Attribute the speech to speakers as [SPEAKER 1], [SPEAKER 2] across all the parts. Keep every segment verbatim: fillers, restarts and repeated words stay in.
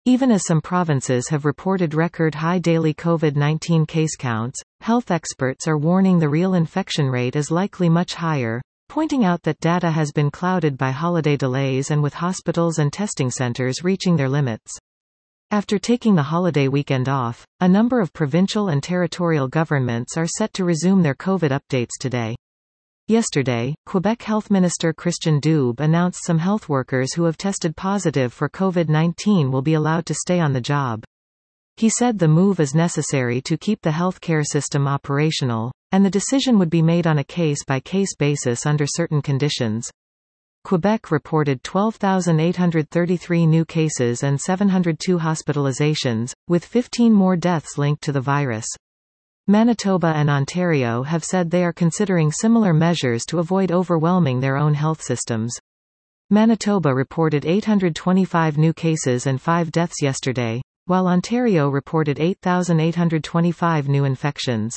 [SPEAKER 1] Even as some provinces have reported record-high daily COVID nineteen case counts, health experts are warning the real infection rate is likely much higher, pointing out that data has been clouded by holiday delays and with hospitals and testing centers reaching their limits. After taking the holiday weekend off, a number of provincial and territorial governments are set to resume their COVID updates today. Yesterday, Quebec Health Minister Christian Dubé announced some health workers who have tested positive for COVID nineteen will be allowed to stay on the job. He said the move is necessary to keep the healthcare system operational, and the decision would be made on a case-by-case basis under certain conditions. Quebec reported twelve thousand eight hundred thirty-three new cases and seven hundred two hospitalizations, with fifteen more deaths linked to the virus. Manitoba and Ontario have said they are considering similar measures to avoid overwhelming their own health systems. Manitoba reported eight hundred twenty-five new cases and five deaths yesterday, while Ontario reported eight thousand eight hundred twenty-five new infections.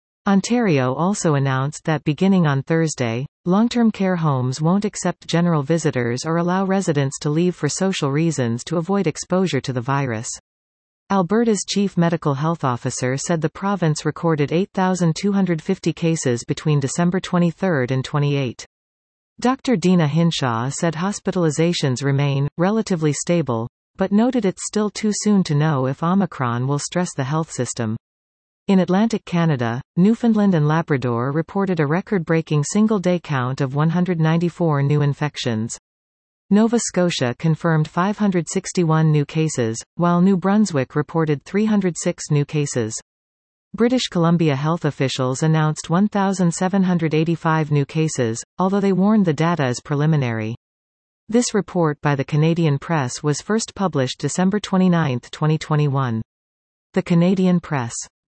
[SPEAKER 1] Ontario also announced that beginning on Thursday, long-term care homes won't accept general visitors or allow residents to leave for social reasons to avoid exposure to the virus. Alberta's chief medical health officer said the province recorded eight thousand two hundred fifty cases between December twenty-third and twenty-eighth. Doctor Dina Hinshaw said hospitalizations remain relatively stable, but noted it's still too soon to know if Omicron will stress the health system. In Atlantic Canada, Newfoundland and Labrador reported a record-breaking single-day count of one hundred ninety-four new infections. Nova Scotia confirmed five hundred sixty-one new cases, while New Brunswick reported three hundred six new cases. British Columbia health officials announced one thousand seven hundred eighty-five new cases, although they warned the data is preliminary. This report by the Canadian Press was first published December twenty-ninth, twenty twenty-one. The Canadian Press.